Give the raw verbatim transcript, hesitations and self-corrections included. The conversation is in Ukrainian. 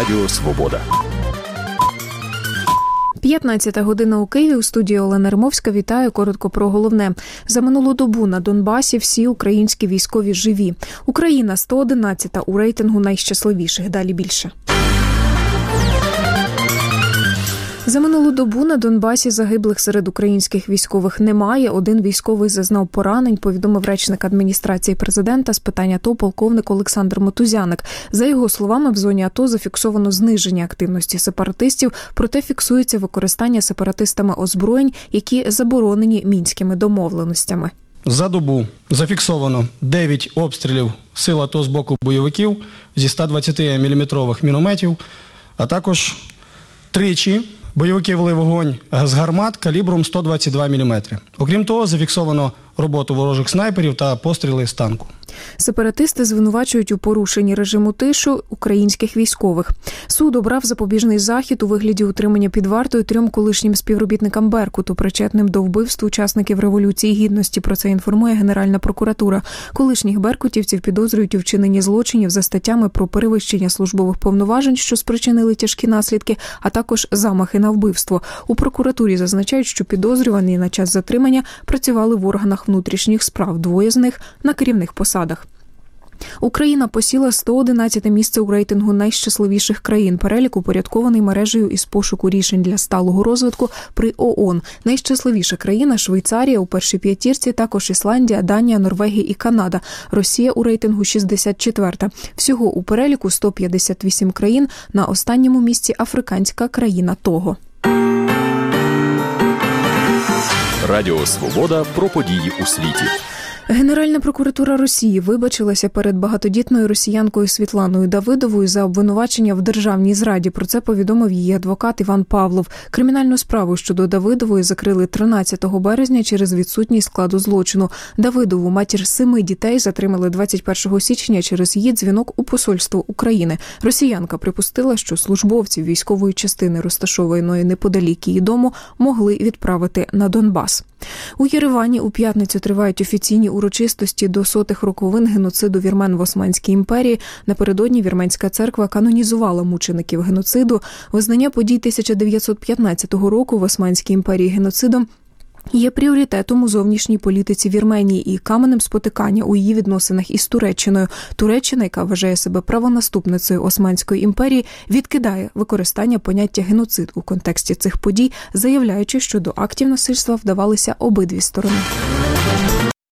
Радіо Свобода. п'ятнадцята година у Києві. У студії Олена Римовська. Вітаю. Коротко про головне. За минулу добу на Донбасі всі українські військові живі. Україна сто одинадцята у рейтингу найщасливіших. Далі більше. За минулу добу на Донбасі загиблих серед українських військових немає. Один військовий зазнав поранень, повідомив речник адміністрації президента з питань АТО полковник Олександр Мотузяник. За його словами, в зоні АТО зафіксовано зниження активності сепаратистів, проте фіксується використання сепаратистами озброєнь, які заборонені мінськими домовленостями. За добу зафіксовано дев'ять обстрілів сил АТО з боку бойовиків зі ста двадцяти міліметрових мінометів, а також тричі бойовики вели вогонь з гармат калібром сто двадцять два міліметри. Окрім того, зафіксовано роботу ворожих снайперів та постріли з танку. Сепаратисти звинувачують у порушенні режиму тишу українських військових. Суд обрав запобіжний захід у вигляді утримання під вартою трьом колишнім співробітникам Беркуту, причетним до вбивств учасників Революції Гідності. Про це інформує Генеральна прокуратура. Колишніх беркутівців підозрюють у вчиненні злочинів за статтями про перевищення службових повноважень, що спричинили тяжкі наслідки, а також замахи на вбивство. У прокуратурі зазначають, що підозрювані на час затримання працювали в органах внутрішніх справ, двоє з них на керівних посадах. Україна посіла сто одинадцяте місце у рейтингу найщасливіших країн. Перелік упорядкований мережею із пошуку рішень для сталого розвитку при ООН. Найщасливіша країна – Швейцарія у першій п'ятірці, також Ісландія, Данія, Норвегія і Канада. Росія у рейтингу шістдесят четверта. Всього у переліку сто п'ятдесят вісім країн, на останньому місці африканська країна Того. Радіо Свобода про події у світі. Генеральна прокуратура Росії вибачилася перед багатодітною росіянкою Світланою Давидовою за обвинувачення в державній зраді. Про це повідомив її адвокат Іван Павлов. Кримінальну справу щодо Давидової закрили тринадцятого березня через відсутність складу злочину. Давидову, матір семи дітей, затримали двадцять першого січня через її дзвінок у посольство України. Росіянка припустила, що службовців військової частини, розташованої неподалік її дому, могли відправити на Донбас. У Єревані у п'ятницю тривають офіційні урочистості до сотих роковин геноциду вірмен в Османській імперії. Напередодні Вірменська церква канонізувала мучеників геноциду. Визнання подій тисяча дев'ятсот п'ятнадцятого року в Османській імперії геноцидом є пріоритетом у зовнішній політиці Вірменії і каменем спотикання у її відносинах із Туреччиною. Туреччина, яка вважає себе правонаступницею Османської імперії, відкидає використання поняття геноцид у контексті цих подій, заявляючи, що до актів насильства вдавалися обидві сторони.